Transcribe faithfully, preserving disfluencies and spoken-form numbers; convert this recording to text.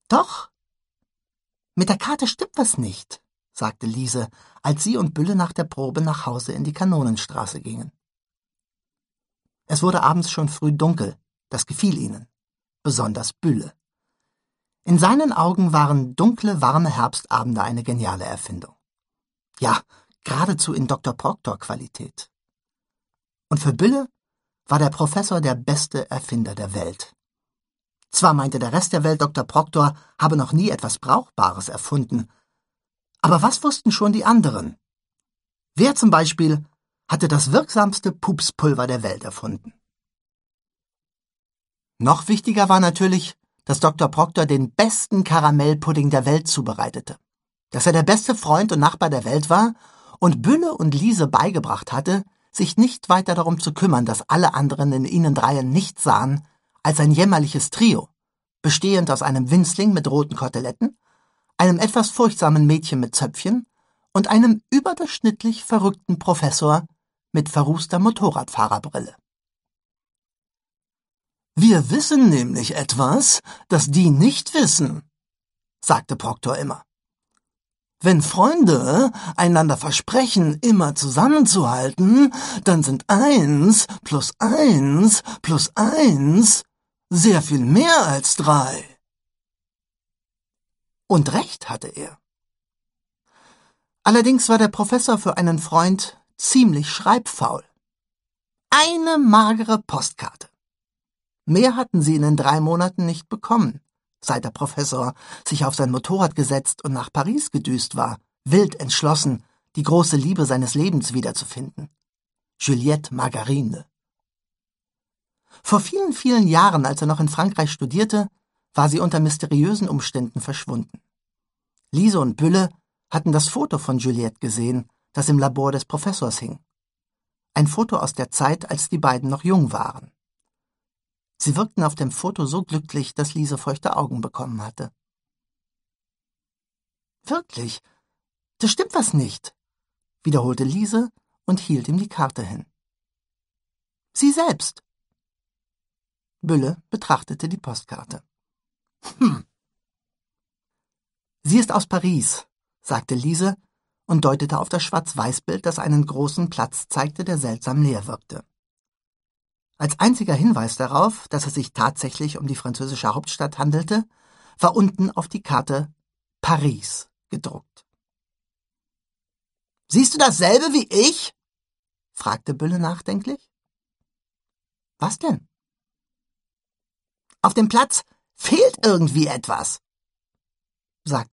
Doch, mit der Karte stimmt was nicht, sagte Liese, als sie und Bülle nach der Probe nach Hause in die Kanonenstraße gingen. Es wurde abends schon früh dunkel, das gefiel ihnen, besonders Bülle. In seinen Augen waren dunkle, warme Herbstabende eine geniale Erfindung. Ja, geradezu in Doktor Proktor-Qualität. Und für Bülle war der Professor der beste Erfinder der Welt. Zwar meinte der Rest der Welt, Doktor Proktor habe noch nie etwas Brauchbares erfunden, aber was wussten schon die anderen? Wer zum Beispiel hatte das wirksamste Pupspulver der Welt erfunden? Noch wichtiger war natürlich, dass Doktor Proktor den besten Karamellpudding der Welt zubereitete, dass er der beste Freund und Nachbar der Welt war und Bülle und Liese beigebracht hatte, sich nicht weiter darum zu kümmern, dass alle anderen in ihnen dreien nichts sahen als ein jämmerliches Trio, bestehend aus einem Winzling mit roten Koteletten, einem etwas furchtsamen Mädchen mit Zöpfchen und einem überdurchschnittlich verrückten Professor mit verrußter Motorradfahrerbrille. »Wir wissen nämlich etwas, das die nicht wissen«, sagte Proktor immer. »Wenn Freunde einander versprechen, immer zusammenzuhalten, dann sind eins plus eins plus eins sehr viel mehr als drei.« Und recht hatte er. Allerdings war der Professor für einen Freund ziemlich schreibfaul. Eine magere Postkarte. Mehr hatten sie in den drei Monaten nicht bekommen, seit der Professor sich auf sein Motorrad gesetzt und nach Paris gedüst war, wild entschlossen, die große Liebe seines Lebens wiederzufinden. Juliette Margarine. Vor vielen, vielen Jahren, als er noch in Frankreich studierte, war sie unter mysteriösen Umständen verschwunden. Liese und Bülle hatten das Foto von Juliette gesehen, das im Labor des Professors hing. Ein Foto aus der Zeit, als die beiden noch jung waren. Sie wirkten auf dem Foto so glücklich, dass Liese feuchte Augen bekommen hatte. »Wirklich, das stimmt was nicht«, wiederholte Liese und hielt ihm die Karte hin. »Sie selbst.« Bülle betrachtete die Postkarte. »Hm. Sie ist aus Paris«, sagte Liese und deutete auf das Schwarz-Weiß-Bild, das einen großen Platz zeigte, der seltsam leer wirkte. Als einziger Hinweis darauf, dass es sich tatsächlich um die französische Hauptstadt handelte, war unten auf die Karte Paris gedruckt. »Siehst du dasselbe wie ich?« fragte Bülle nachdenklich. »Was denn?« »Auf dem Platz fehlt irgendwie etwas«, sagte